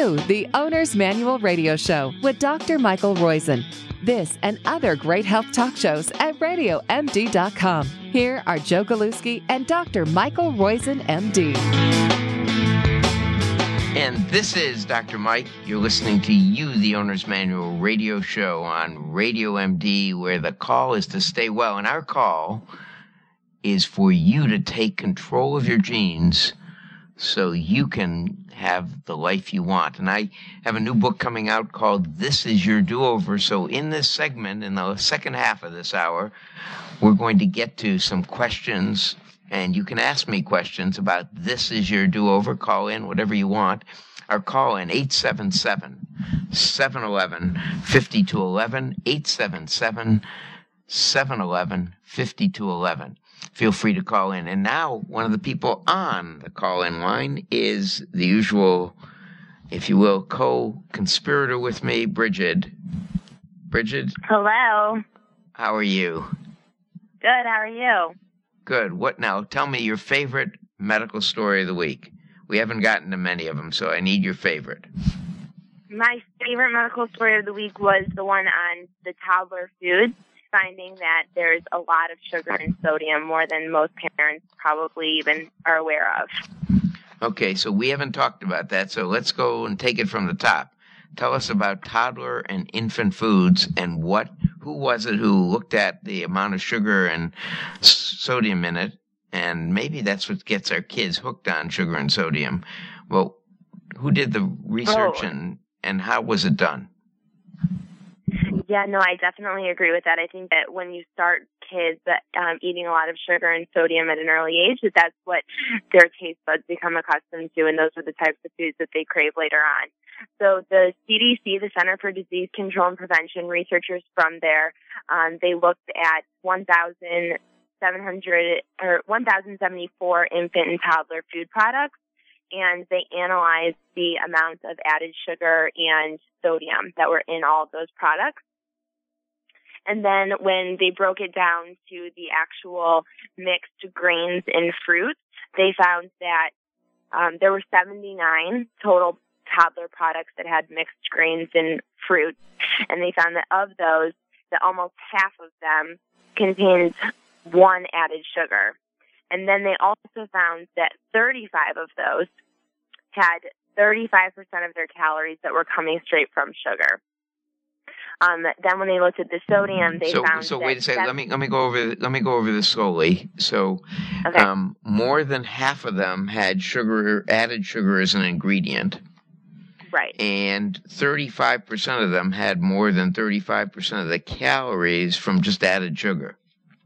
to the Owner's Manual Radio Show with Dr. Michael Roizen. This and other great health talk shows at RadioMD.com. Here are Joe Galuski and Dr. Michael Roizen, MD. And this is Dr. Mike. You're listening to the Owner's Manual Radio Show on Radio MD, where the call is to stay well. And our call is for you to take control of your genes so you can have the life you want. And I have a new book coming out called This Is Your Do-Over. So in this segment, in the second half of this hour, we're going to get to some questions, and you can ask me questions about This Is Your Do-Over. Call in whatever you want. Or call in 877-711-5211, 877-711-5211. Feel free to call in. And now one of the people on the call-in line is the usual, if you will, co-conspirator with me, Bridget. Bridget? Hello. How are you? Good. How are you? Good. What now? Tell me your favorite medical story of the week. We haven't gotten to many of them, so I need your favorite. My favorite medical story of the week was the one on the toddler foods, finding that there's a lot of sugar and sodium, more than most parents probably even are aware of. Okay, so we haven't talked about that, so let's go and take it from the top. Tell us about toddler and infant foods and who was it who looked at the amount of sugar and sodium in it, and maybe that's what gets our kids hooked on sugar and sodium. Well, who did the research and how was it done? Yeah, no, I definitely agree with that. I think that when you start kids eating a lot of sugar and sodium at an early age, that's what their taste buds become accustomed to, and those are the types of foods that they crave later on. So the CDC, the Center for Disease Control and Prevention, researchers from there, they looked at 1,074 infant and toddler food products, and they analyzed the amount of added sugar and sodium that were in all of those products. And then when they broke it down to the actual mixed grains and fruits, they found that there were 79 total toddler products that had mixed grains and fruits. And they found that of those, that almost half of them contained one added sugar. And then they also found that 35 of those had 35% of their calories that were coming straight from sugar. Then when they looked at the sodium, they found. So wait a second. Let me go over this slowly. So, okay. More than half of them had added sugar as an ingredient. Right. And 35% of them had more than 35% of the calories from just added sugar.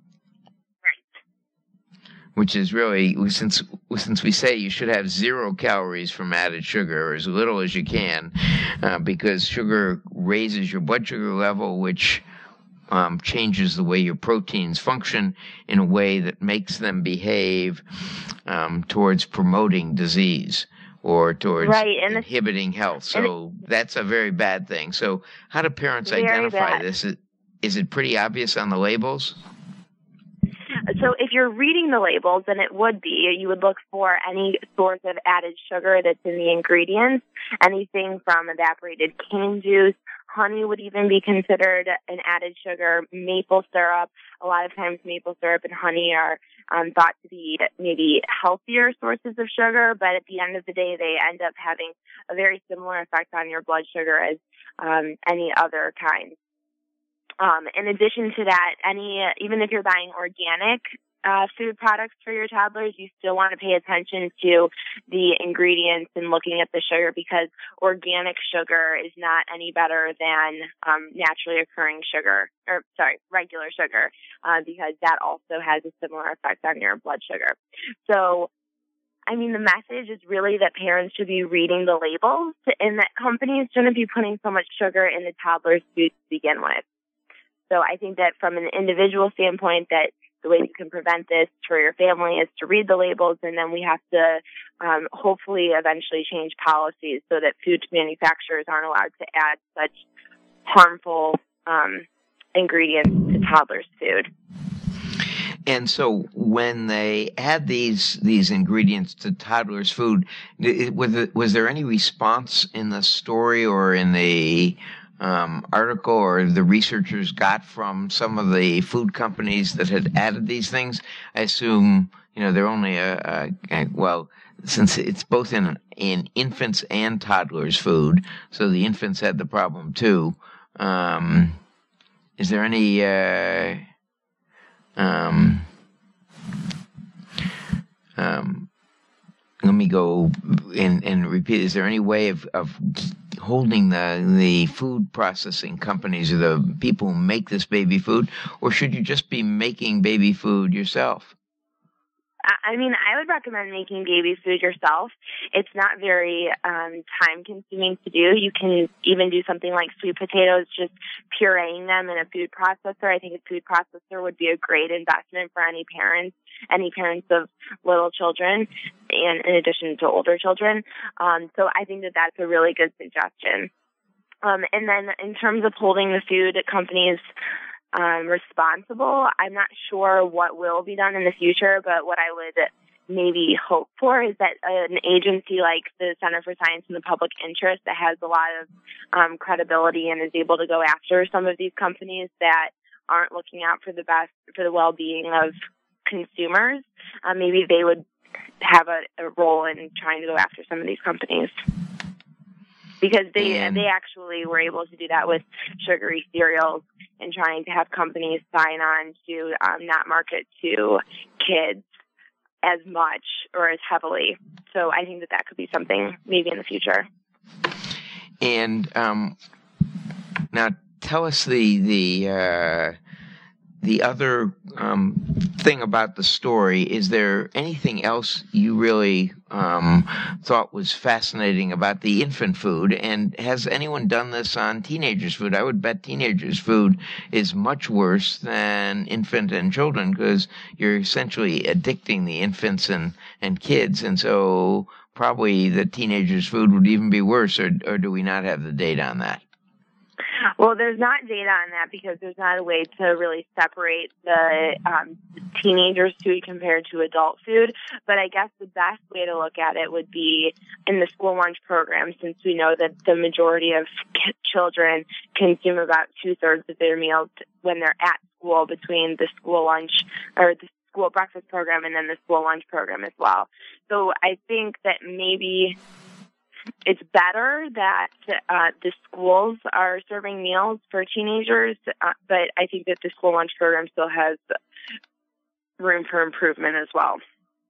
Which is really, since we say you should have 0 calories from added sugar, or as little as you can, because sugar raises your blood sugar level, which changes the way your proteins function in a way that makes them behave towards promoting disease or towards inhibiting health. So that's a very bad thing. So how do parents identify this? Is it pretty obvious on the labels? So if you're reading the labels, then it would be, you would look for any source of added sugar that's in the ingredients, anything from evaporated cane juice. Honey would even be considered an added sugar. Maple syrup. A lot of times maple syrup and honey are thought to be maybe healthier sources of sugar, but at the end of the day, they end up having a very similar effect on your blood sugar as any other kind. In addition to that, even if you're buying organic food products for your toddlers, you still want to pay attention to the ingredients and looking at the sugar, because organic sugar is not any better than naturally occurring regular sugar, because that also has a similar effect on your blood sugar. So, I mean, the message is really that parents should be reading the labels, and that companies shouldn't be putting so much sugar in the toddler's food to begin with. So I think that from an individual standpoint, that the way you can prevent this for your family is to read the labels, and then we have to hopefully eventually change policies so that food manufacturers aren't allowed to add such harmful ingredients to toddlers' food. And so when they add these ingredients to toddlers' food, was there any response in the story or in the article or the researchers got from some of the food companies that had added these things? I assume, they're only well, since it's both in infants and toddlers' food, so the infants had the problem too. Is there any let me go and repeat. Is there any way of holding the food processing companies or the people who make this baby food, or should you just be making baby food yourself? I mean, I would recommend making baby food yourself. It's not very time-consuming to do. You can even do something like sweet potatoes, just pureeing them in a food processor. I think a food processor would be a great investment for any parents of little children, and in addition to older children. So I think that that's a really good suggestion. And then in terms of holding the food companies responsible, I'm not sure what will be done in the future, but what I would maybe hope for is that an agency like the Center for Science in the Public Interest that has a lot of credibility and is able to go after some of these companies that aren't looking out for the well-being of consumers, maybe they would have a role in trying to go after some of these companies. Because they actually were able to do that with sugary cereals and trying to have companies sign on to not market to kids as much or as heavily. So I think that could be something maybe in the future. And now tell us the other thing about the story. Is there anything else you really thought was fascinating about the infant food? And has anyone done this on teenagers' food? I would bet teenagers' food is much worse than infant and children, because you're essentially addicting the infants and kids. And so probably the teenagers' food would even be worse, or do we not have the data on that? Well, there's not data on that because there's not a way to really separate the teenagers' food compared to adult food. But I guess the best way to look at it would be in the school lunch program, since we know that the majority of children consume about 2/3 of their meals when they're at school, between the school lunch or the school breakfast program and then the school lunch program as well. So I think that maybe it's better that the schools are serving meals for teenagers, but I think that the school lunch program still has room for improvement as well.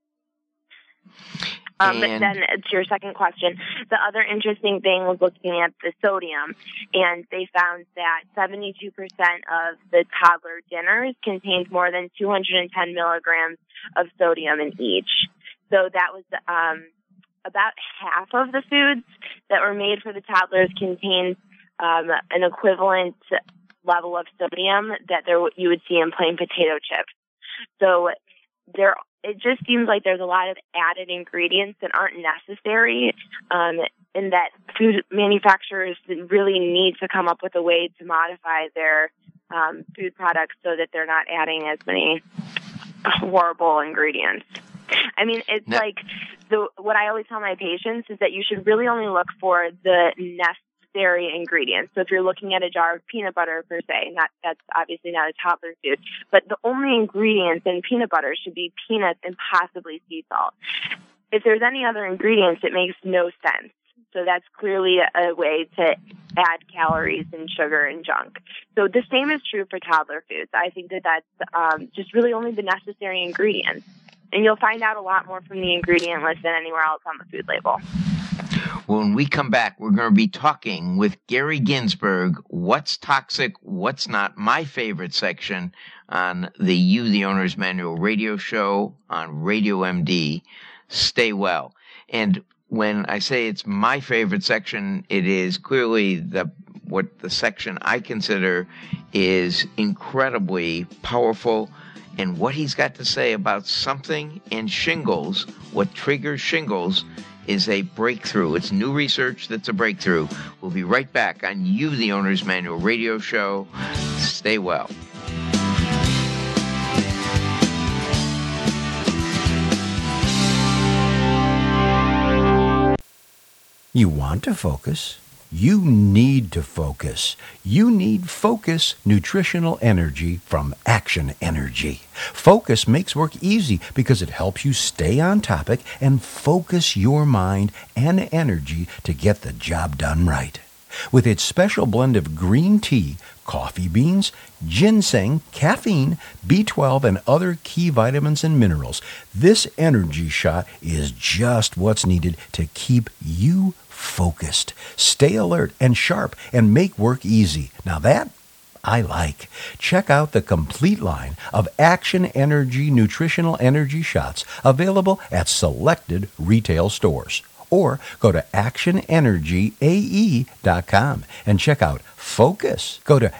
But then to your second question, the other interesting thing was looking at the sodium, and they found that 72% of the toddler dinners contained more than 210 milligrams of sodium in each. So that was about half of the foods that were made for the toddlers contained an equivalent level of sodium that you would see in plain potato chips. So it just seems like there's a lot of added ingredients that aren't necessary, and that food manufacturers really need to come up with a way to modify their food products so that they're not adding as many horrible ingredients. I mean, it's like what I always tell my patients is that you should really only look for the necessary ingredients. So if you're looking at a jar of peanut butter per se, that's obviously not a toddler food, but the only ingredients in peanut butter should be peanuts and possibly sea salt. If there's any other ingredients, it makes no sense. So that's clearly a way to add calories and sugar and junk. So the same is true for toddler foods. I think that's just really only the necessary ingredients. And you'll find out a lot more from the ingredient list than anywhere else on the food label. Well, when we come back, we're going to be talking with Gary Ginsberg, what's toxic, what's not, my favorite section on the You, the Owner's Manual radio show on Radio MD. Stay well. And when I say it's my favorite section, it is clearly the section I consider is incredibly powerful. And what he's got to say about something in shingles, what triggers shingles, is a breakthrough. It's new research that's a breakthrough. We'll be right back on You, the Owner's Manual radio show. Stay well. You want to focus. You need to focus. You need Focus Nutritional Energy from Action Energy. Focus makes work easy because it helps you stay on topic and focus your mind and energy to get the job done right. With its special blend of green tea, coffee beans, ginseng, caffeine, B12, and other key vitamins and minerals, this energy shot is just what's needed to keep you focused, stay alert and sharp, and make work easy. Now that I like. Check out the complete line of Action Energy Nutritional Energy Shots available at selected retail stores. Or go to actionenergyae.com and check out Focus. Go to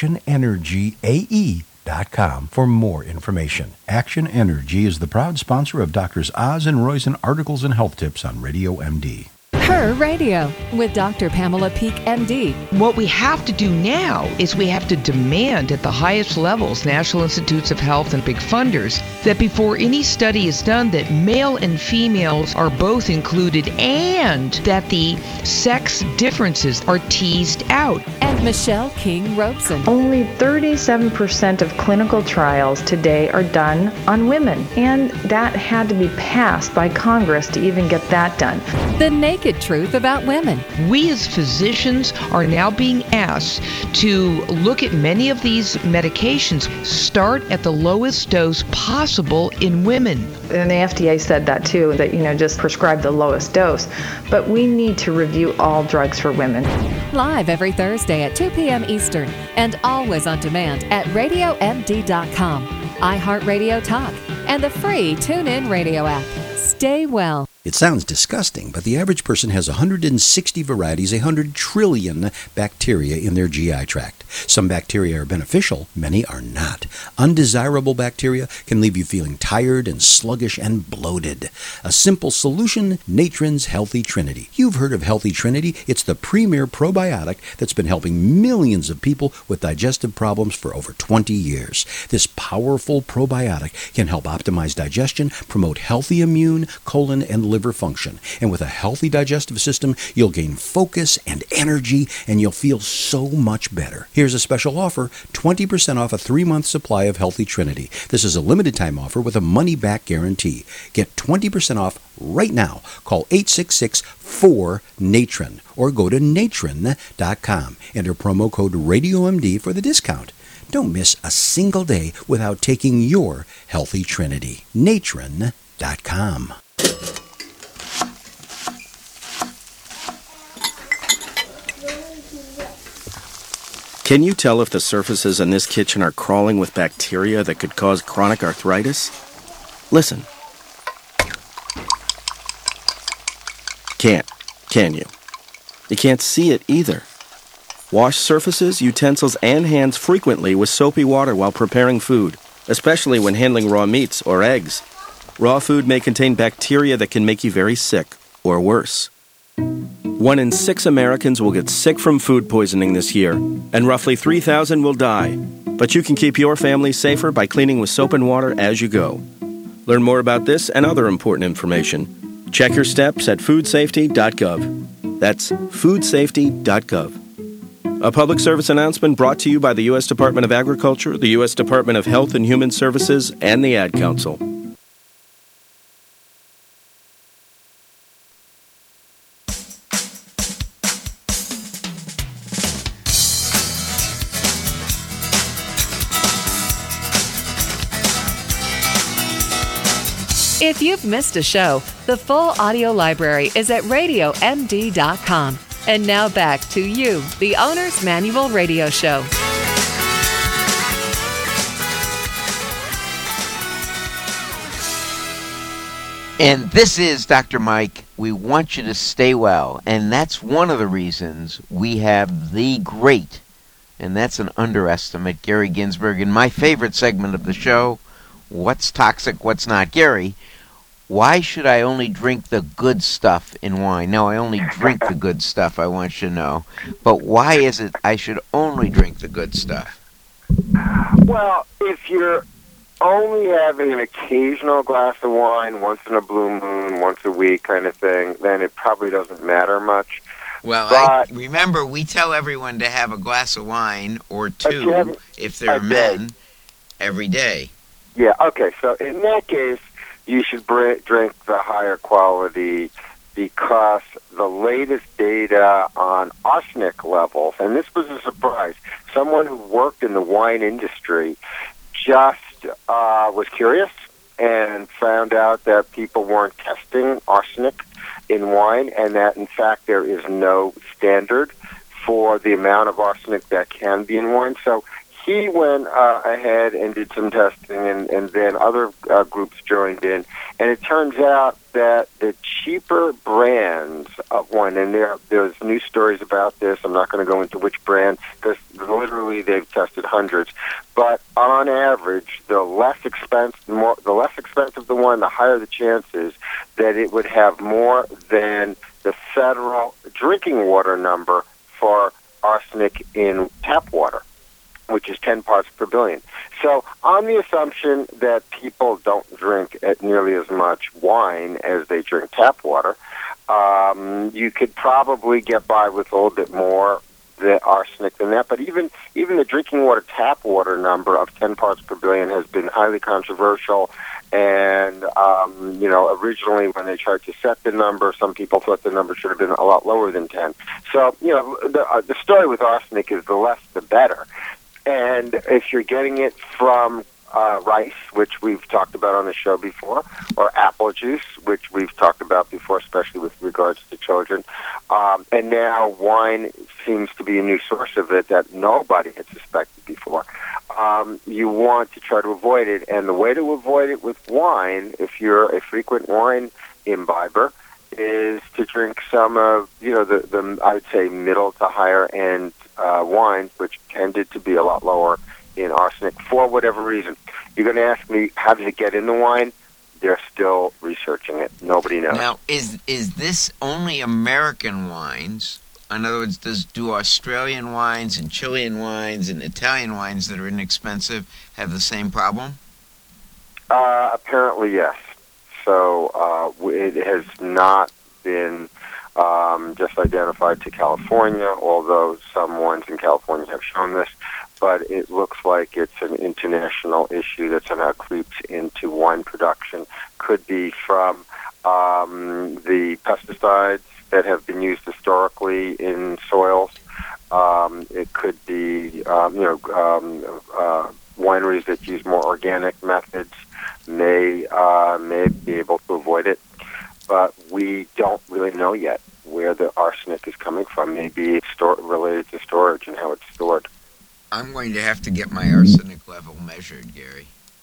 actionenergyae.com for more information. Action Energy is the proud sponsor of Drs. Oz and Roizen articles and health tips on Radio MD. Her Radio with Dr. Pamela Peek, MD. What we have to do now is we have to demand at the highest levels, National Institutes of Health and big funders, that before any study is done, that male and females are both included and that the sex differences are teased out. And Michelle King Robeson. Only 37% of clinical trials today are done on women, and that had to be passed by Congress to even get that done. The naked truth about women. We as physicians are now being asked to look at many of these medications, start at the lowest dose possible in women. And the FDA said that too, that, just prescribe the lowest dose. But we need to review all drugs for women. Live every Thursday at 2 p.m. Eastern and always on demand at RadioMD.com, iHeartRadio Talk, and the free TuneIn Radio app. Stay well. It sounds disgusting, but the average person has 160 varieties, 100 trillion bacteria in their GI tract. Some bacteria are beneficial, many are not. Undesirable bacteria can leave you feeling tired and sluggish and bloated. A simple solution, Natron's Healthy Trinity. You've heard of Healthy Trinity. It's the premier probiotic that's been helping millions of people with digestive problems for over 20 years. This powerful probiotic can help optimize digestion, promote healthy immune, colon, and liver function. And with a healthy digestive system, you'll gain focus and energy, and you'll feel so much better. Here's a special offer, 20% off a 3-month supply of Healthy Trinity. This is a limited time offer with a money-back guarantee. Get 20% off right now. Call 866-4-NATRON or go to natron.com. Enter promo code RadioMD for the discount. Don't miss a single day without taking your Healthy Trinity. natron.com. Can you tell if the surfaces in this kitchen are crawling with bacteria that could cause chronic arthritis? Listen. Can't, can you? You can't see it either. Wash surfaces, utensils, and hands frequently with soapy water while preparing food, especially when handling raw meats or eggs. Raw food may contain bacteria that can make you very sick, or worse. 1 in 6 Americans will get sick from food poisoning this year, and roughly 3,000 will die. But you can keep your family safer by cleaning with soap and water as you go. Learn more about this and other important information. Check your steps at foodsafety.gov. That's foodsafety.gov. A public service announcement brought to you by the U.S. Department of Agriculture, the U.S. Department of Health and Human Services, and the Ad Council. If you've missed a show, the full audio library is at RadioMD.com. And now back to you, the Owner's Manual Radio Show. And this is Dr. Mike. We want you to stay well. And that's one of the reasons we have the great, and that's an underestimate, Gary Ginsberg, in my favorite segment of the show, What's Toxic, What's Not? Gary, why should I only drink the good stuff in wine? No, I only drink the good stuff, I want you to know. But why is it I should only drink the good stuff? Well, if you're only having an occasional glass of wine, once in a blue moon, once a week kind of thing, then it probably doesn't matter much. Well, remember, we tell everyone to have a glass of wine or two, if they're men, every day. Yeah, okay. So in that case, you should drink the higher quality, because the latest data on arsenic levels, and this was a surprise, someone who worked in the wine industry just was curious and found out that people weren't testing arsenic in wine, and that in fact there is no standard for the amount of arsenic that can be in wine. So he went ahead and did some testing, and then other groups joined in, and it turns out that the cheaper brands of wine, and there's news stories about this, I'm not going to go into which brand, because literally they've tested hundreds, but on average, the less expensive the wine, the higher the chances that it would have more than the federal drinking water number for arsenic in tap water, which is 10 parts per billion. So on the assumption that people don't drink nearly as much wine as they drink tap water, you could probably get by with a little bit more the arsenic than that. But even the drinking water tap water number of 10 parts per billion has been highly controversial. And, originally when they tried to set the number, some people thought the number should have been a lot lower than 10. So, the story with arsenic is the less the better. And if you're getting it from rice, which we've talked about on the show before, or apple juice, which we've talked about before, especially with regards to children, and now wine seems to be a new source of it that nobody had suspected before, you want to try to avoid it. And the way to avoid it with wine, if you're a frequent wine imbiber, is to drink some of, the I would say middle to higher end wines, which tended to be a lot lower in arsenic for whatever reason. You're going to ask me, how did it get in the wine? They're still researching it. Nobody knows. Now, is this only American wines? In other words, do Australian wines and Chilean wines and Italian wines that are inexpensive have the same problem? Apparently, yes. So it has not been just identified to California, although some wines in California have shown this. But it looks like it's an international issue that somehow creeps into wine production. Could be from the pesticides that have been used historically in soils. It could be, wineries that use more organic methods may be able to avoid it. But we don't really know yet where the arsenic is coming from. Maybe it's related to storage and how it's stored. I'm going to have to get my arsenic level measured, Gary.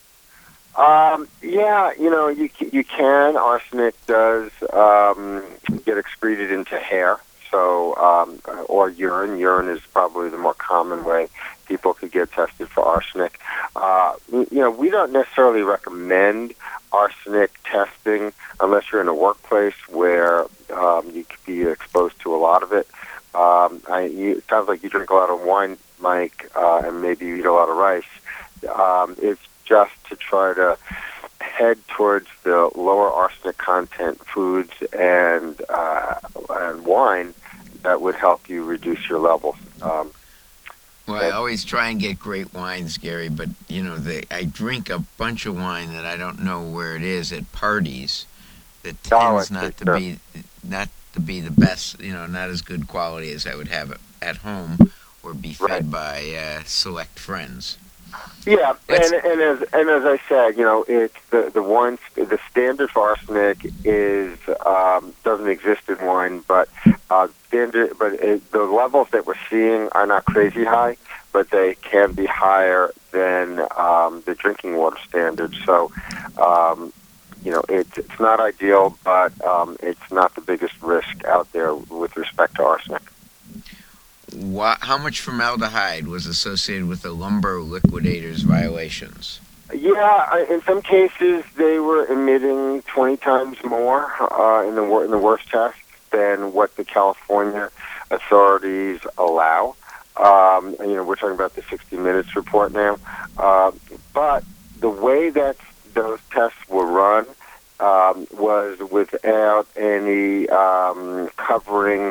You can. Arsenic does get excreted into hair, or urine. Urine is probably the more common way people could get tested for arsenic. We don't necessarily recommend arsenic testing unless you're in a workplace where you could be exposed to a lot of it. It sounds like you drink a lot of wine, Mike, and maybe you eat a lot of rice. It's just to try to head towards the lower arsenic content foods and wine that would help you reduce your levels. I always try and get great wines, Gary, but I drink a bunch of wine that I don't know where it is at parties that tends not to be the best, not as good quality as I would have at home or be fed by select friends. Yeah, and as I said, it's the standard for arsenic is doesn't exist in wine, but the levels that we're seeing are not crazy high, but they can be higher than the drinking water standard. So, it's not ideal, but it's not the biggest risk out there with respect to arsenic. How much formaldehyde was associated with the lumber liquidators' violations? Yeah, in some cases they were emitting 20 times more in the worst tests than what the California authorities allow. We're talking about the 60 Minutes report now. But the way that those tests were run was without any covering,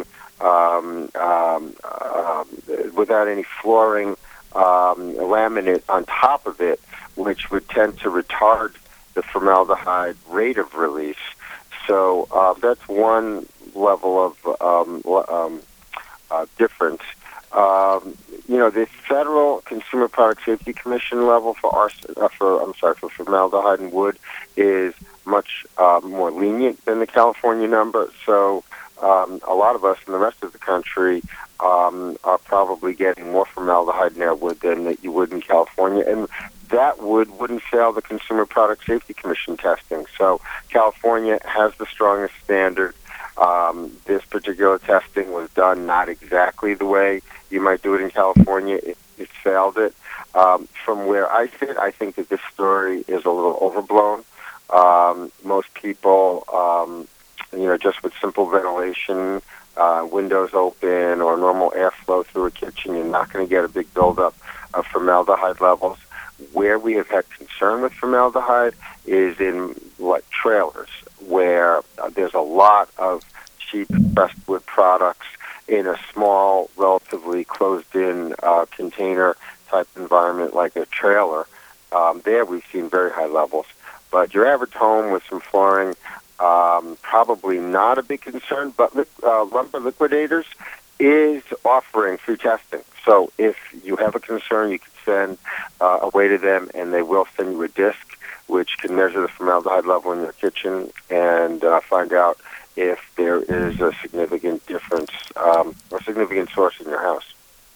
without any flooring laminate on top of it, which would tend to retard the formaldehyde rate of release. So that's one level of difference. The Federal Consumer Product Safety Commission level for formaldehyde and wood is much more lenient than the California number. So a lot of us in the rest of the country are probably getting more formaldehyde in their wood than you would in California, and that wood wouldn't fail the Consumer Product Safety Commission testing. So California has the strongest standard. This particular testing was done not exactly the way you might do it in California. It failed it. From where I sit, I think that this story is a little overblown. Most people, just with simple ventilation, windows open, or normal airflow through a kitchen, you're not going to get a big buildup of formaldehyde levels. Where we have had concern with formaldehyde is in trailers, where there's a lot of cheap pressed wood products in a small, relatively closed-in container-type environment like a trailer. There we've seen very high levels. But your average home with some flooring, probably not a big concern, but Lumber Liquidators is offering free testing. So if you have a concern, you can send away to them, and they will send you a disc which can measure the formaldehyde level in your kitchen and find out if there is a significant difference or significant source in your house.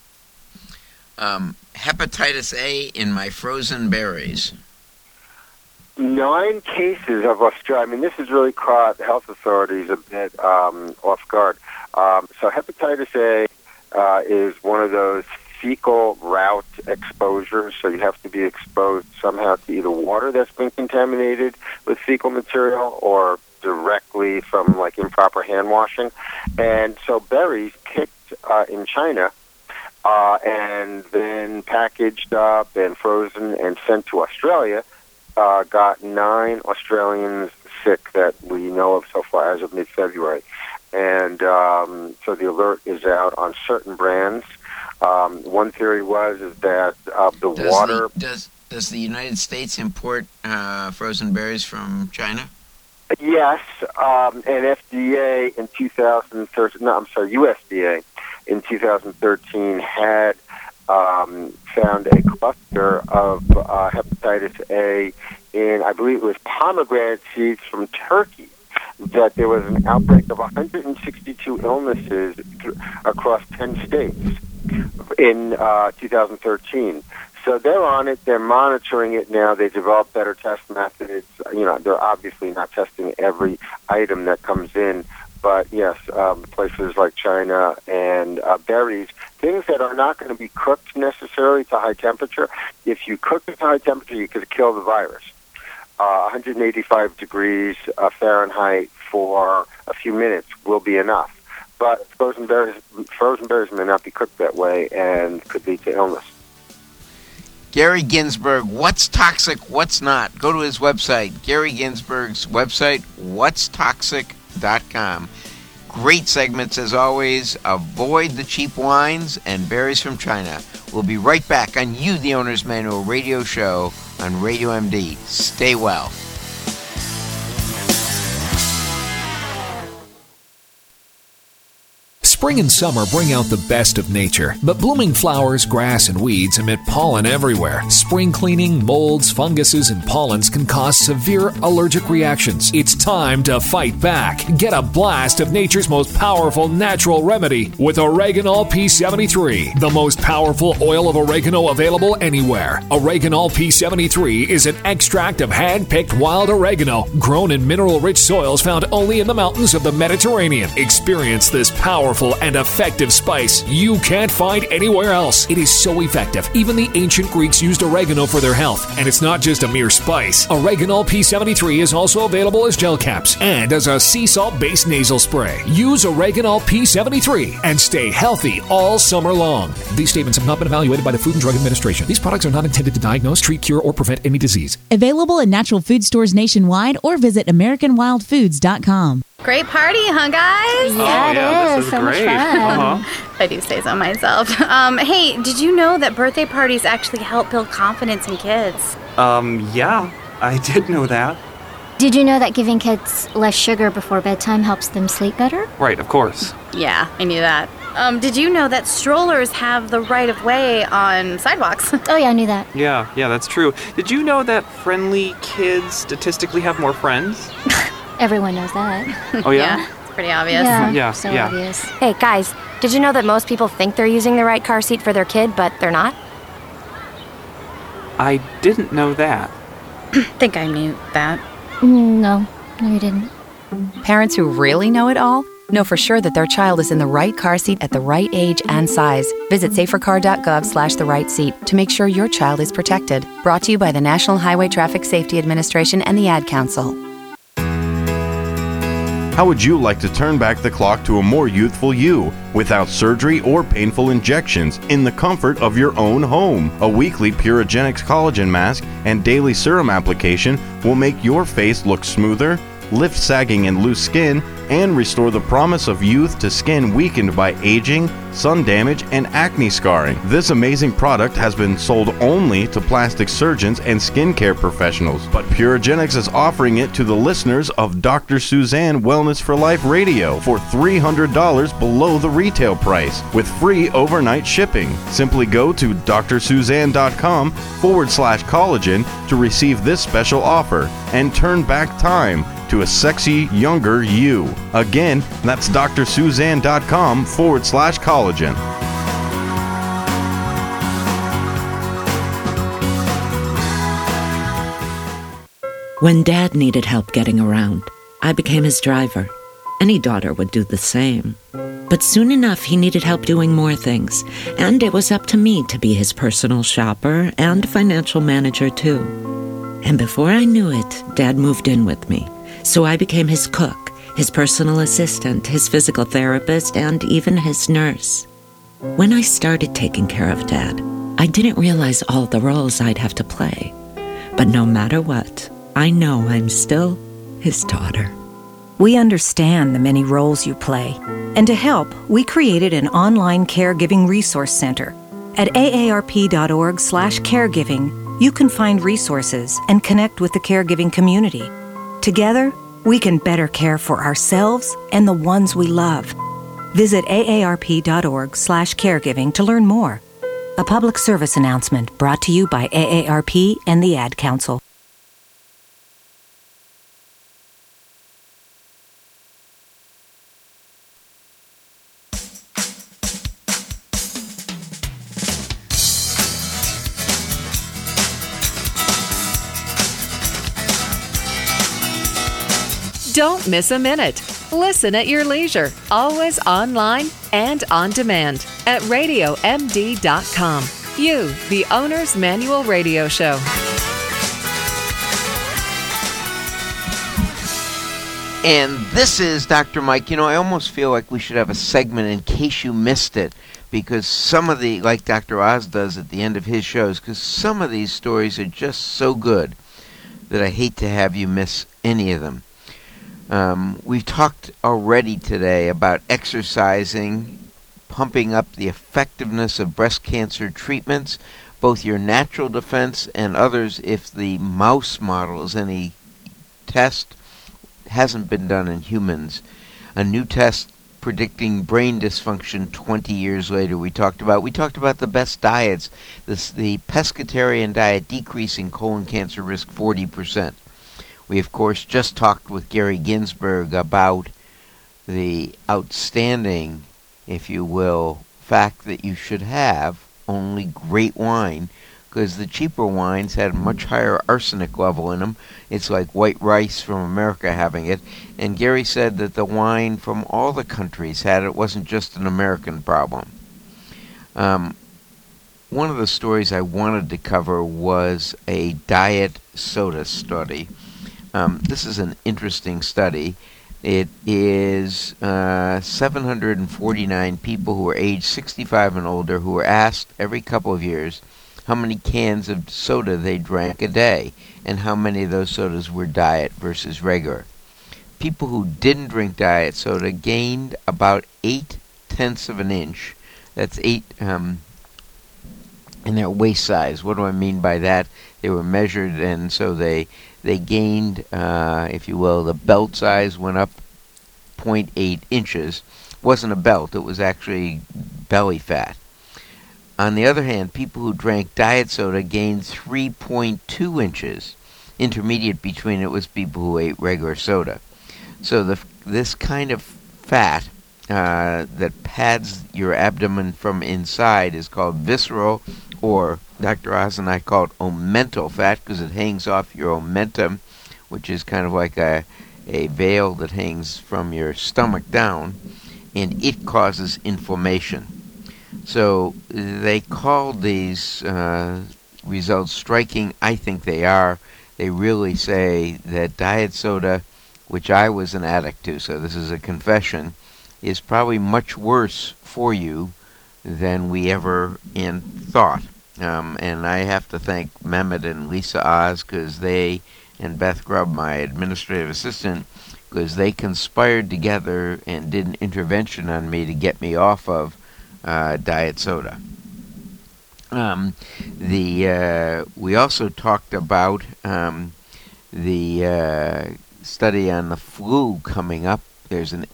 Hepatitis A in my frozen berries. 9 cases of Australia. I mean, this has really caught health authorities a bit off guard. So hepatitis A is one of those fecal route exposures, so you have to be exposed somehow to either water that's been contaminated with fecal material or directly from improper hand washing. And so berries picked in China and then packaged up and frozen and sent to Australia got 9 Australians sick that we know of so far as of mid-February. And so the alert is out on certain brands. One theory is that water... Does the United States import frozen berries from China? Yes, and FDA in 2013... No, I'm sorry, USDA in 2013 had found a cluster of hepatitis A in, I believe it was pomegranate seeds from Turkey, that there was an outbreak of 162 illnesses across 10 states in 2013. So they're on it. They're monitoring it now. They developed better test methods. They're obviously not testing every item that comes in. But, yes, places like China and berries, things that are not going to be cooked necessarily to high temperature. If you cook it to high temperature, you could kill the virus. 185 degrees Fahrenheit for a few minutes will be enough. But frozen berries may not be cooked that way and could lead to illness. Gary Ginsberg, what's toxic, what's not? Go to his website, Gary Ginsberg's website, whatstoxic.com. Great segments as always. Avoid the cheap wines and berries from China. We'll be right back on You, the Owner's Manual radio show on Radio MD. Stay well. Spring and summer bring out the best of nature, but blooming flowers, grass, and weeds emit pollen everywhere. Spring cleaning, molds, funguses, and pollens can cause severe allergic reactions. It's time to fight back. Get a blast of nature's most powerful natural remedy with Oreganol P73, the most powerful oil of oregano available anywhere. Oreganol P73 is an extract of hand-picked wild oregano grown in mineral-rich soils found only in the mountains of the Mediterranean. Experience this powerful powerful and effective spice you can't find anywhere else. It is so effective. Even the ancient Greeks used oregano for their health. And it's not just a mere spice. Oreganol P73 is also available as gel caps and as a sea salt-based nasal spray. Use Oreganol P73 and stay healthy all summer long. These statements have not been evaluated by the Food and Drug Administration. These products are not intended to diagnose, treat, cure, or prevent any disease. Available in natural food stores nationwide or visit AmericanWildFoods.com. Great party, huh, guys? Yeah, it is. So great. Much fun. I do say so myself. Hey, did you know that birthday parties actually help build confidence in kids? Yeah, I did know that. Did you know that giving kids less sugar before bedtime helps them sleep better? Right, of course. Yeah, I knew that. Did you know that strollers have the right of way on sidewalks? Oh, yeah, I knew that. Yeah, that's true. Did you know that friendly kids statistically have more friends? Everyone knows that. Oh, yeah? Yeah, it's pretty obvious. Yeah, so yeah. obvious. Hey, guys, did you know that most people think they're using the right car seat for their kid, but they're not? I didn't know that. Think I knew that. No, you didn't. Parents who really know it all know for sure that their child is in the right car seat at the right age and size. Visit safercar.gov/the right seat to make sure your child is protected. Brought to you by the National Highway Traffic Safety Administration and the Ad Council. How would you like to turn back the clock to a more youthful you without surgery or painful injections in the comfort of your own home? A weekly Purogenics collagen mask and daily serum application will make your face look smoother, lift sagging and loose skin, and restore the promise of youth to skin weakened by aging, sun damage, and acne scarring. This amazing product has been sold only to plastic surgeons and skincare professionals, but Purogenics is offering it to the listeners of Dr. Suzanne Wellness for Life Radio for $300 below the retail price with free overnight shipping. Simply go to drsuzanne.com/collagen to receive this special offer and turn back time to a sexy, younger you. Again, that's drsuzanne.com/collagen. When Dad needed help getting around, I became his driver. Any daughter would do the same. But soon enough, he needed help doing more things, and it was up to me to be his personal shopper and financial manager, too. And before I knew it, Dad moved in with me. So I became his cook, his personal assistant, his physical therapist, and even his nurse. When I started taking care of Dad, I didn't realize all the roles I'd have to play. But no matter what, I know I'm still his daughter. We understand the many roles you play. And to help, we created an online caregiving resource center. At aarp.org/caregiving, you can find resources and connect with the caregiving community. Together, we can better care for ourselves and the ones we love. Visit aarp.org/caregiving to learn more. A public service announcement brought to you by AARP and the Ad Council. Don't miss a minute. Listen at your leisure, always online and on demand at RadioMD.com. You, the Owner's Manual Radio Show. And this is Dr. Mike. You know, I almost feel like we should have a segment in case you missed it, because some of the, like Dr. Oz does at the end of his shows, because some of these stories are just so good that I hate to have you miss any of them. We've talked already today about exercising, pumping up the effectiveness of breast cancer treatments, both your natural defense and others if the mouse model is any test, hasn't been done in humans. A new test predicting brain dysfunction 20 years later we talked about the best diets, the pescatarian diet decreasing colon cancer risk 40%. We, of course, just talked with Gary Ginsberg about the outstanding, if you will, fact that you should have only great wine because the cheaper wines had a much higher arsenic level in them. It's like white rice from America having it. And Gary said that the wine from all the countries had it. It wasn't just an American problem. One of the stories I wanted to cover was a diet soda study. This is an interesting study. It is 749 people who are age 65 and older who were asked every couple of years how many cans of soda they drank a day and how many of those sodas were diet versus regular. People who didn't drink diet soda gained about 0.8 of an inch. That's 8 in their waist size. What do I mean by that? They were measured, and so they gained, if you will, the belt size went up 0.8 inches. It wasn't a belt, it was actually belly fat. On the other hand, people who drank diet soda gained 3.2 inches. Intermediate between it was people who ate regular soda. So this kind of fat that pads your abdomen from inside is called visceral, or Dr. Oz and I call it omental fat because it hangs off your omentum, which is kind of like a veil that hangs from your stomach down, and it causes inflammation. So they called these results striking. I think they are. They really say that diet soda, which I was an addict to, so this is a confession, is probably much worse for you than we ever thought. And I have to thank Mehmet and Lisa Oz, because they, and Beth Grubb, my administrative assistant, because they conspired together and did an intervention on me to get me off of diet soda. We also talked about the study on the flu coming up. There's an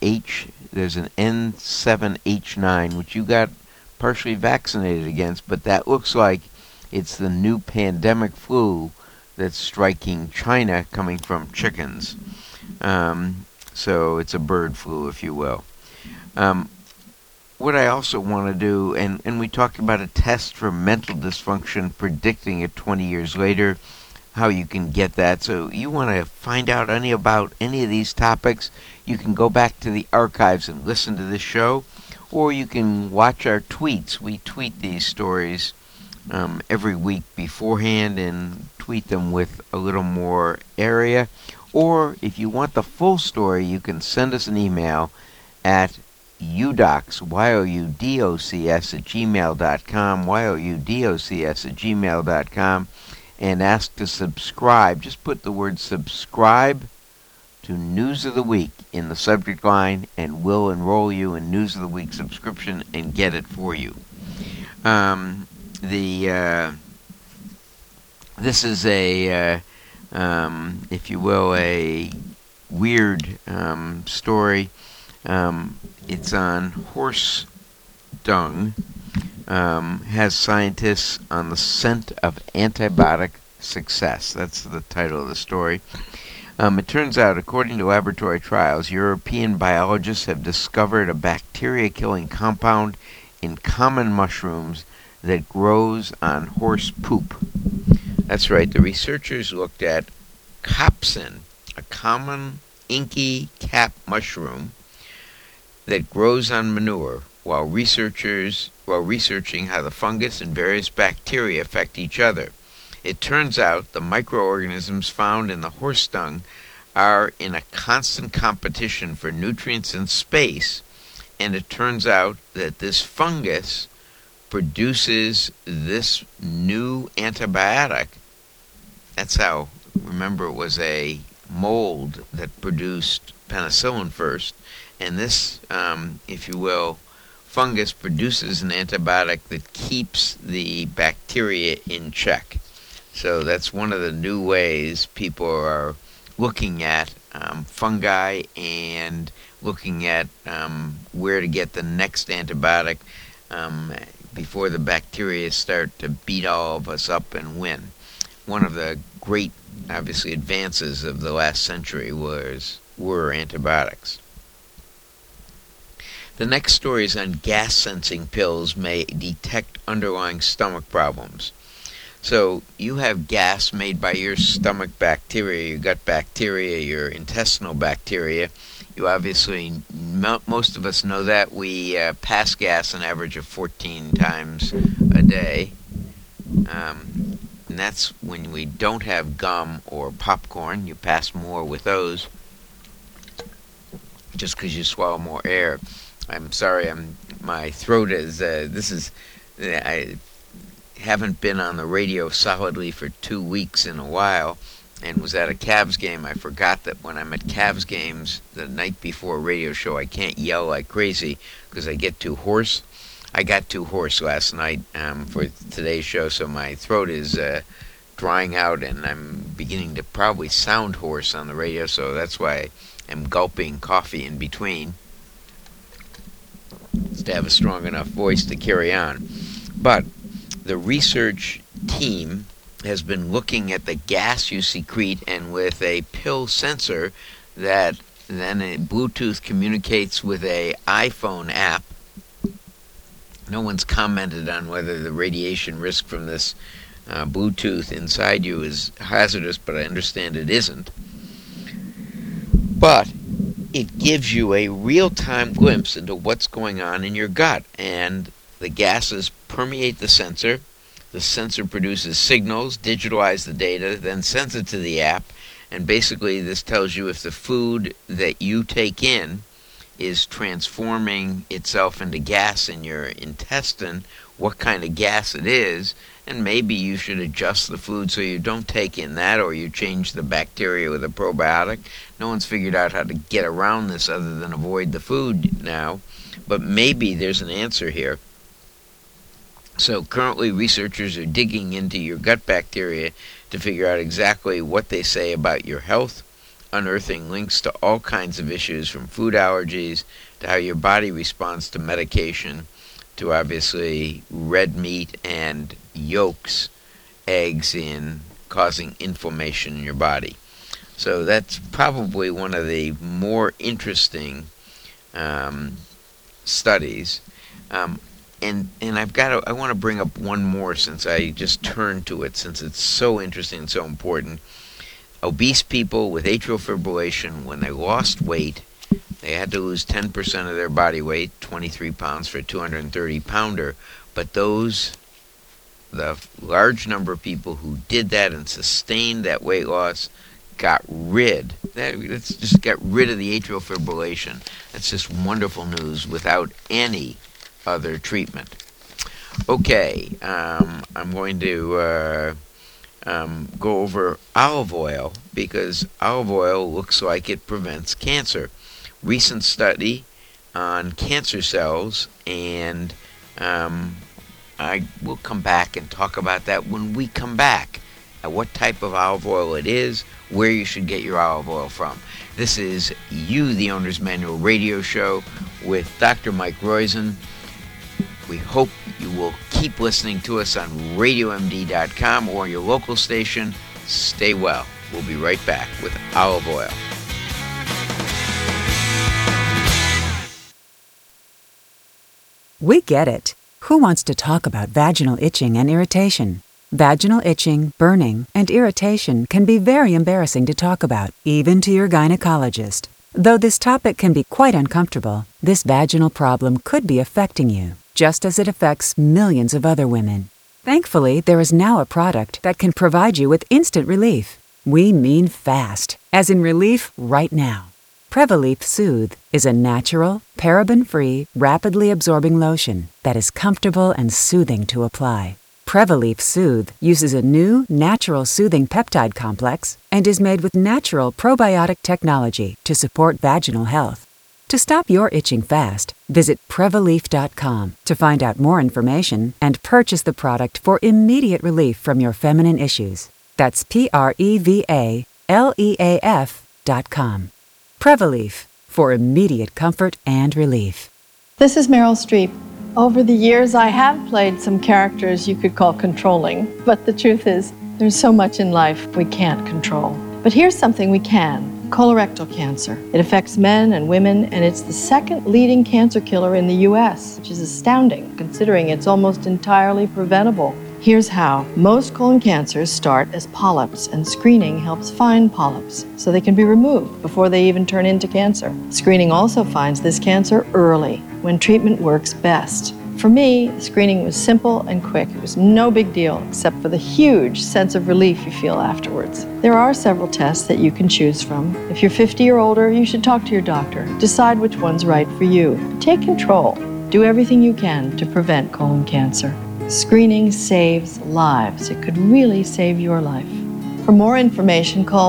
N7H9, which you got partially vaccinated against, but that looks like it's the new pandemic flu that's striking China, coming from chickens. So it's a bird flu, if you will. What I also want to do, and we talked about a test for mental dysfunction, predicting it 20 years later, how you can get that. So you want to find out about any of these topics, you can go back to the archives and listen to this show, or you can watch our tweets. We tweet these stories every week beforehand and tweet them with a little more area. Or if you want the full story, you can send us an email at youdocs, youdocs@gmail.com, youdocs@gmail.com, and ask to subscribe. Just put the word subscribe to News of the Week in the subject line, and we'll enroll you in News of the Week subscription and get it for you. This is a, if you will, a weird story. It's on horse dung. Has scientists on the scent of antibiotic success. That's the title of the story. It turns out, according to laboratory trials, European biologists have discovered a bacteria-killing compound in common mushrooms that grows on horse poop. That's right, the researchers looked at capsin, a common inky cap mushroom that grows on manure, while researching how the fungus and various bacteria affect each other. It turns out the microorganisms found in the horse dung are in a constant competition for nutrients and space, and it turns out that this fungus produces this new antibiotic. That's how, remember, it was a mold that produced penicillin first, and this, if you will, fungus produces an antibiotic that keeps the bacteria in check. So that's one of the new ways people are looking at fungi and looking at where to get the next antibiotic before the bacteria start to beat all of us up and win. One of the great, obviously, advances of the last century were antibiotics. The next story is on gas-sensing pills may detect underlying stomach problems. So you have gas made by your stomach bacteria, your gut bacteria, your intestinal bacteria. You obviously, most of us know that. We pass gas an average of 14 times a day. And that's when we don't have gum or popcorn. You pass more with those just because you swallow more air. I'm sorry, my throat is, I haven't been on the radio solidly for 2 weeks in a while, and was at a Cavs game. I forgot that when I'm at Cavs games the night before a radio show, I can't yell like crazy because I get too hoarse. I got too hoarse last night for today's show, so my throat is drying out, and I'm beginning to probably sound hoarse on the radio, so that's why I'm gulping coffee in between to have a strong enough voice to carry on. But the research team has been looking at the gas you secrete, and with a pill sensor that then a Bluetooth communicates with a iPhone app. No one's commented on whether the radiation risk from this Bluetooth inside you is hazardous, but I understand it isn't. But it gives you a real-time glimpse into what's going on in your gut, and the gases permeate the sensor. The sensor produces signals, digitalize the data, then sends it to the app, and basically this tells you if the food that you take in is transforming itself into gas in your intestine, what kind of gas it is, and maybe you should adjust the food so you don't take in that, or you change the bacteria with a probiotic. No one's figured out how to get around this other than avoid the food now, but maybe there's an answer here. So currently researchers are digging into your gut bacteria to figure out exactly what they say about your health, unearthing links to all kinds of issues from food allergies to how your body responds to medication to obviously red meat and yolks, eggs, in causing inflammation in your body. So that's probably one of the more interesting studies. And I want to bring up one more since I just turned to it, since it's so interesting and so important. Obese people with atrial fibrillation, when they lost weight, they had to lose 10% of their body weight, 23 pounds for a 230-pounder. But the large number of people who did that and sustained that weight loss let's just get rid of the atrial fibrillation. That's just wonderful news without any other treatment. Okay, I'm going to go over olive oil, because olive oil looks like it prevents cancer. Recent study on cancer cells, and I will come back and talk about that when we come back, at what type of olive oil it is, where you should get your olive oil from. This is You, the Owner's Manual radio show with Dr. Mike Roizen. We hope you will keep listening to us on RadioMD.com or your local station. Stay well. We'll be right back with olive oil. We get it. Who wants to talk about vaginal itching and irritation? Vaginal itching, burning, and irritation can be very embarrassing to talk about, even to your gynecologist. Though this topic can be quite uncomfortable, this vaginal problem could be affecting you, just as it affects millions of other women. Thankfully, there is now a product that can provide you with instant relief. We mean fast, as in relief right now. Prevaleaf Soothe is a natural, paraben-free, rapidly absorbing lotion that is comfortable and soothing to apply. Prevaleaf Soothe uses a new, natural soothing peptide complex and is made with natural probiotic technology to support vaginal health. To stop your itching fast, visit Prevaleaf.com to find out more information and purchase the product for immediate relief from your feminine issues. That's Prevaleaf.com. Prevaleaf, for immediate comfort and relief. This is Meryl Streep. Over the years, I have played some characters you could call controlling, but the truth is, there's so much in life we can't control. But here's something we can: colorectal cancer. It affects men and women, and it's the second leading cancer killer in the U.S., which is astounding, considering it's almost entirely preventable. Here's how. Most colon cancers start as polyps, and screening helps find polyps so they can be removed before they even turn into cancer. Screening also finds this cancer early, when treatment works best. For me, screening was simple and quick. It was no big deal, except for the huge sense of relief you feel afterwards. There are several tests that you can choose from. If you're 50 or older, you should talk to your doctor. Decide which one's right for you. Take control. Do everything you can to prevent colon cancer. Screening saves lives. It could really save your life. For more information, call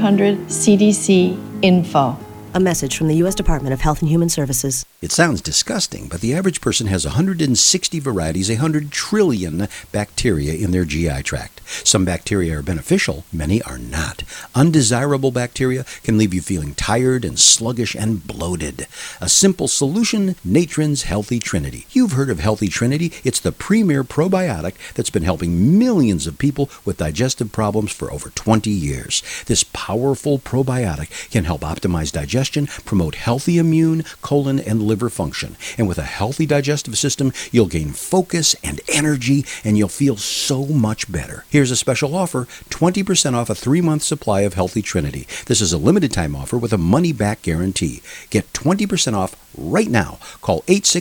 1-800-CDC-INFO. A message from the U.S. Department of Health and Human Services. It sounds disgusting, but the average person has 160 varieties, 100 trillion bacteria in their GI tract. Some bacteria are beneficial, many are not. Undesirable bacteria can leave you feeling tired and sluggish and bloated. A simple solution, Natron's Healthy Trinity. You've heard of Healthy Trinity. It's the premier probiotic that's been helping millions of people with digestive problems for over 20 years. This powerful probiotic can help optimize digestion, promote healthy immune, colon, and liver function. And with a healthy digestive system, you'll gain focus and energy, and you'll feel so much better. Here's a special offer, 20% off a 3-month supply of Healthy Trinity. This is a limited time offer with a money-back guarantee. Get 20% off right now. Call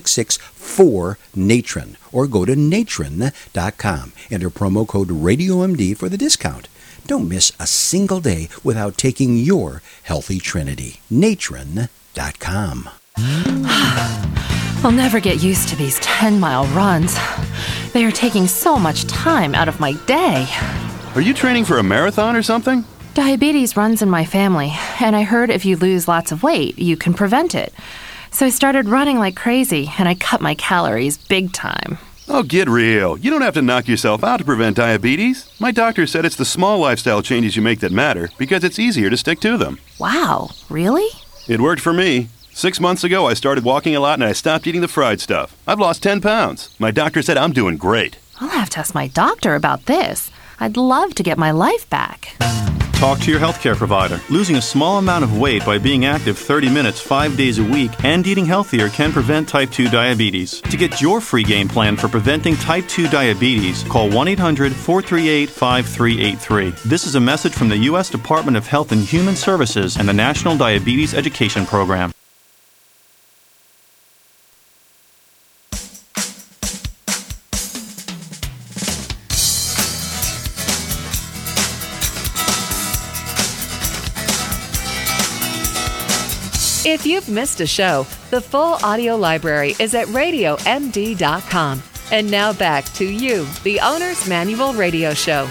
866-4-NATRON or go to natron.com. Enter promo code RadioMD for the discount. Don't miss a single day without taking your Healthy Trinity. Natron.com. I'll never get used to these 10-mile runs. They are taking so much time out of my day. Are you training for a marathon or something? Diabetes runs in my family, and I heard if you lose lots of weight, you can prevent it. So I started running like crazy, and I cut my calories big time. Oh, get real. You don't have to knock yourself out to prevent diabetes. My doctor said it's the small lifestyle changes you make that matter because it's easier to stick to them. Wow, really? It worked for me. 6 months ago, I started walking a lot and I stopped eating the fried stuff. I've lost 10 pounds. My doctor said I'm doing great. I'll have to ask my doctor about this. I'd love to get my life back. Talk to your healthcare provider. Losing a small amount of weight by being active 30 minutes 5 days a week and eating healthier can prevent type 2 diabetes. To get your free game plan for preventing type 2 diabetes, call 1-800-438-5383. This is a message from the U.S. Department of Health and Human Services and the National Diabetes Education Program. If you've missed a show, the full audio library is at RadioMD.com. And now back to you, the Owner's Manual Radio Show.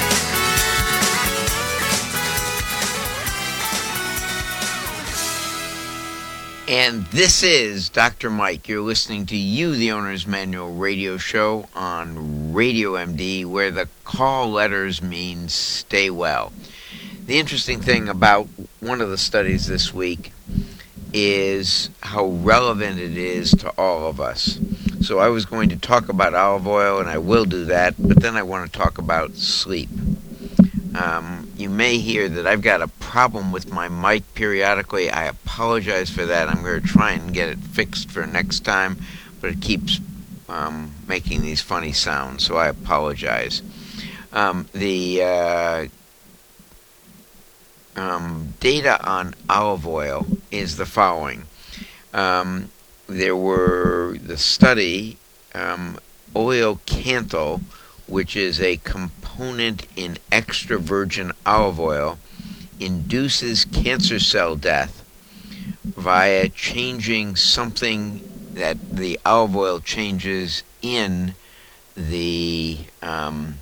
And this is Dr. Mike. You're listening to You, the Owner's Manual Radio Show on Radio MD, where the call letters mean stay well. The interesting thing about one of the studies this week is how relevant it is to all of us. So I was going to talk about olive oil, and I will do that, but then I want to talk about sleep. You may hear that I've got a problem with my mic periodically. I apologize for that. I'm going to try and get it fixed for next time, but it keeps making these funny sounds, so I apologize. The data on olive oil is the following. There were the study, oleocanthal, which is a component in extra virgin olive oil, induces cancer cell death via changing something that the olive oil changes in the, and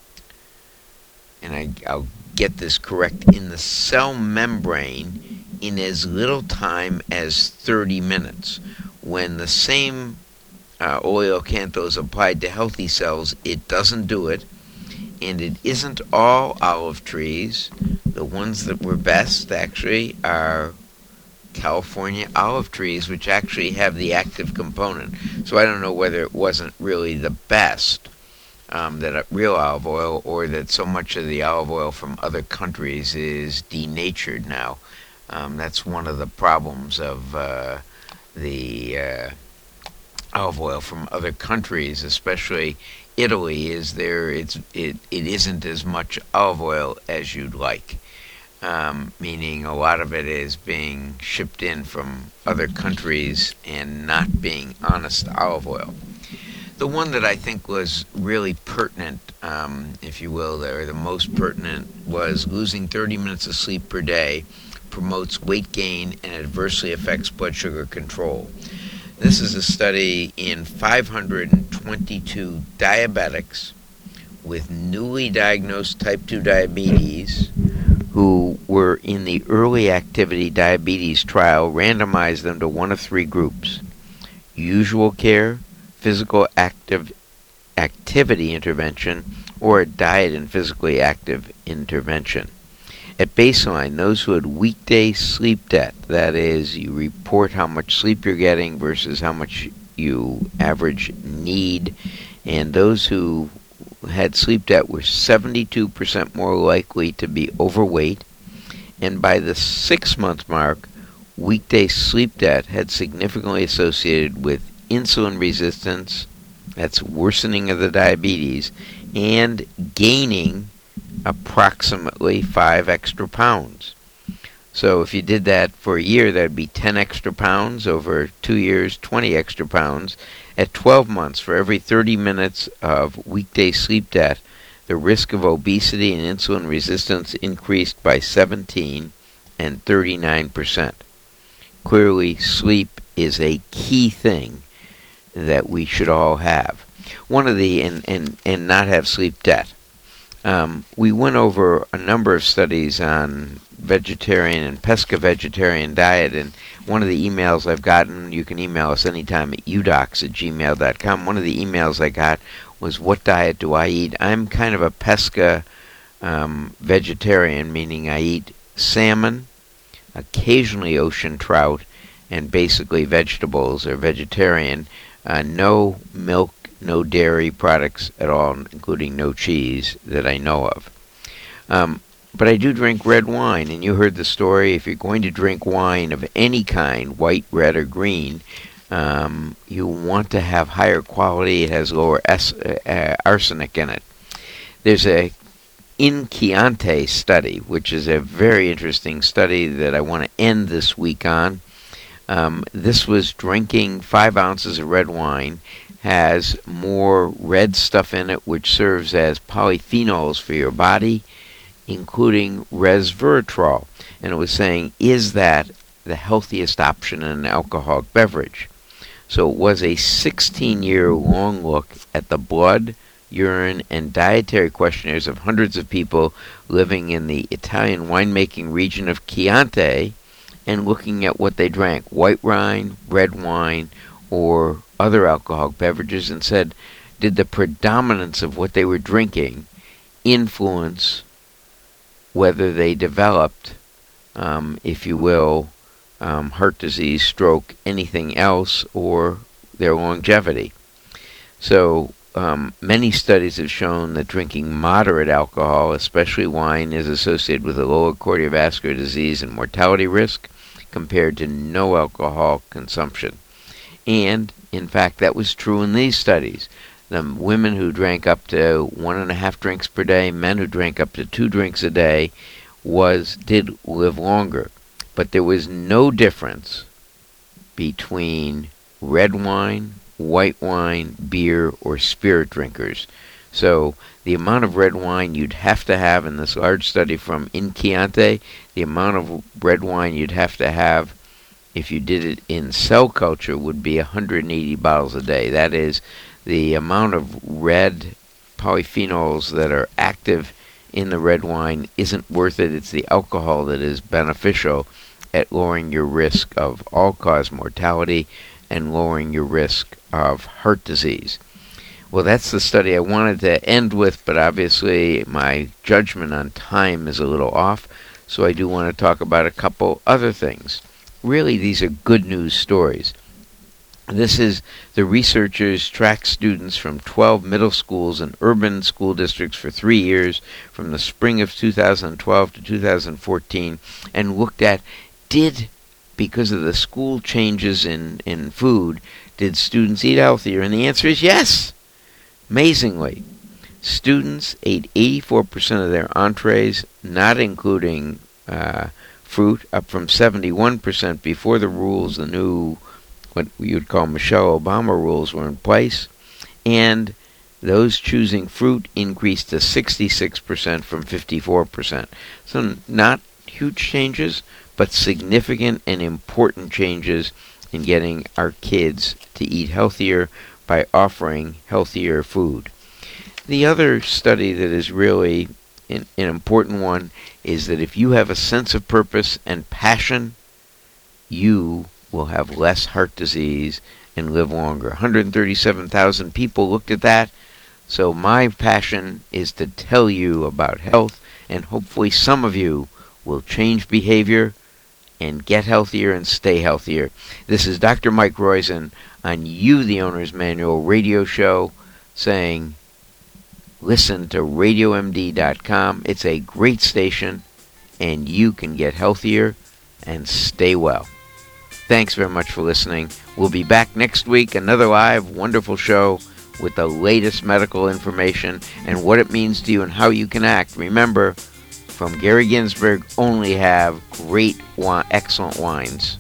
I'll get this correct, in the cell membrane in as little time as 30 minutes. When the same oleocanthal is applied to healthy cells, it doesn't do it, and it isn't all olive trees. The ones that were best actually are California olive trees, which actually have the active component. So I don't know whether it wasn't really the best, that real olive oil, or that so much of the olive oil from other countries is denatured now. That's one of the problems of the olive oil from other countries, especially Italy, is it isn't as much olive oil as you'd like. Meaning a lot of it is being shipped in from other countries and not being honest olive oil. The one that I think was really pertinent, if you will, or the most pertinent, was losing 30 minutes of sleep per day promotes weight gain and adversely affects blood sugar control. This is a study in 522 diabetics with newly diagnosed type 2 diabetes who were in the early activity diabetes trial, randomized them to one of three groups: usual care, physical activity intervention, or a diet and physically active intervention. At baseline, those who had weekday sleep debt, that is, you report how much sleep you're getting versus how much you average need, and those who had sleep debt were 72% more likely to be overweight, and by the 6-month mark, weekday sleep debt had significantly associated with insulin resistance, that's worsening of the diabetes, and gaining approximately 5 extra pounds. So if you did that for a year, that'd be 10 extra pounds. Over 2 years, 20 extra pounds. At 12 months, for every 30 minutes of weekday sleep debt, the risk of obesity and insulin resistance increased by 17 and 39%. Clearly, sleep is a key thing that we should all have. One of the, and not have sleep debt. We went over a number of studies on vegetarian and pesca-vegetarian diet, and one of the emails I've gotten, you can email us anytime at udocs@gmail.com. One of the emails I got was, what diet do I eat? I'm kind of a pesca vegetarian, meaning I eat salmon, occasionally ocean trout, and basically vegetables, or vegetarian. No milk, no dairy products at all, including no cheese that I know of. But I do drink red wine, and you heard the story. If you're going to drink wine of any kind, white, red, or green, you want to have higher quality. It has lower arsenic in it. There's a In Chianti study, which is a very interesting study that I want to end this week on. This was drinking 5 ounces of red wine, has more red stuff in it, which serves as polyphenols for your body, including resveratrol. And it was saying, is that the healthiest option in an alcoholic beverage? So it was a 16-year long look at the blood, urine, and dietary questionnaires of hundreds of people living in the Italian winemaking region of Chianti, and looking at what they drank, white wine, red wine, or other alcoholic beverages, and said, did the predominance of what they were drinking influence whether they developed, if you will, heart disease, stroke, anything else, or their longevity? So many studies have shown that drinking moderate alcohol, especially wine, is associated with a lower cardiovascular disease and mortality risk compared to no alcohol consumption. And, in fact, that was true in these studies. The women who drank up to 1.5 drinks per day, men who drank up to 2 drinks a day, did live longer. But there was no difference between red wine, white wine, beer, or spirit drinkers. So the amount of red wine you'd have to have in this large study from In Chianti, the amount of red wine you'd have to have if you did it in cell culture would be 180 bottles a day. That is, the amount of red polyphenols that are active in the red wine isn't worth it. It's the alcohol that is beneficial at lowering your risk of all-cause mortality and lowering your risk of heart disease. Well, that's the study I wanted to end with, but obviously my judgment on time is a little off, so I do want to talk about a couple other things. Really, these are good news stories. This is the researchers tracked students from 12 middle schools and urban school districts for 3 years, from the spring of 2012 to 2014, and looked at, because of the school changes in food, did students eat healthier? And the answer is yes. Amazingly, students ate 84% of their entrees, not including fruit, up from 71% before the rules, the new, what you would call Michelle Obama rules, were in place. And those choosing fruit increased to 66% from 54%. So not huge changes, but significant and important changes in getting our kids to eat healthier by offering healthier food. The other study that is really an important one is that if you have a sense of purpose and passion, you will have less heart disease and live longer. 137,000 people looked at that. So my passion is to tell you about health, and hopefully some of you will change behavior and get healthier and stay healthier. This is Dr. Mike Roizen on You, the Owner's Manual radio show, saying listen to RadioMD.com. It's a great station, and you can get healthier and stay well. Thanks very much for listening. We'll be back next week, another live, wonderful show with the latest medical information and what it means to you and how you can act. Remember, from Gary Ginsberg, only have great, excellent wines.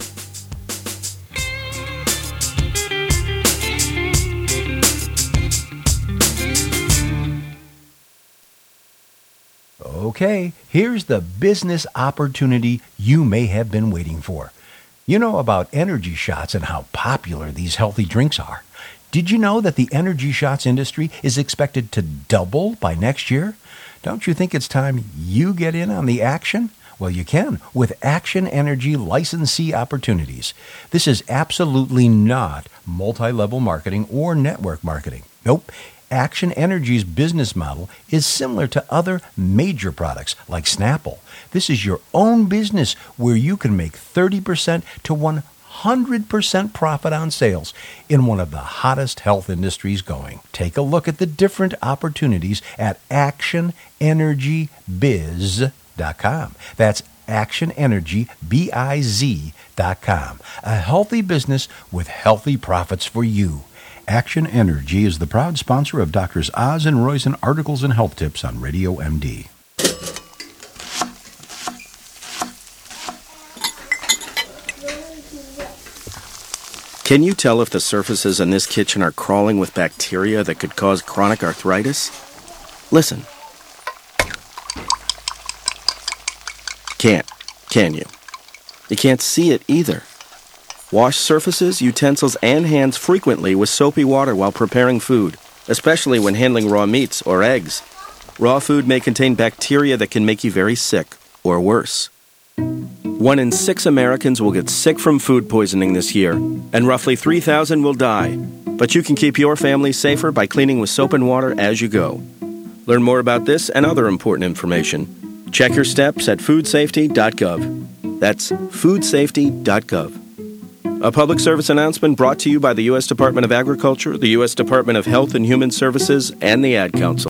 Okay, here's the business opportunity you may have been waiting for. You know about energy shots and how popular these healthy drinks are. Did you know that the energy shots industry is expected to double by next year? Don't you think it's time you get in on the action? Well, you can with Action Energy licensee opportunities. This is absolutely not multi-level marketing or network marketing. Nope. Action Energy's business model is similar to other major products like Snapple. This is your own business where you can make 30% to 100% profit on sales in one of the hottest health industries going. Take a look at the different opportunities at actionenergybiz.com. That's actionenergybiz.com. A healthy business with healthy profits for you. Action Energy is the proud sponsor of Drs. Oz and Roizen articles and health tips on Radio MD. Can you tell if the surfaces in this kitchen are crawling with bacteria that could cause chronic arthritis? Listen. Can't, can you? You can't see it either. Wash surfaces, utensils, and hands frequently with soapy water while preparing food, especially when handling raw meats or eggs. Raw food may contain bacteria that can make you very sick, or worse. 1 in 6 Americans will get sick from food poisoning this year, and roughly 3,000 will die. But you can keep your family safer by cleaning with soap and water as you go. Learn more about this and other important information. Check your steps at foodsafety.gov. That's foodsafety.gov. A public service announcement brought to you by the U.S. Department of Agriculture, the U.S. Department of Health and Human Services, and the Ad Council.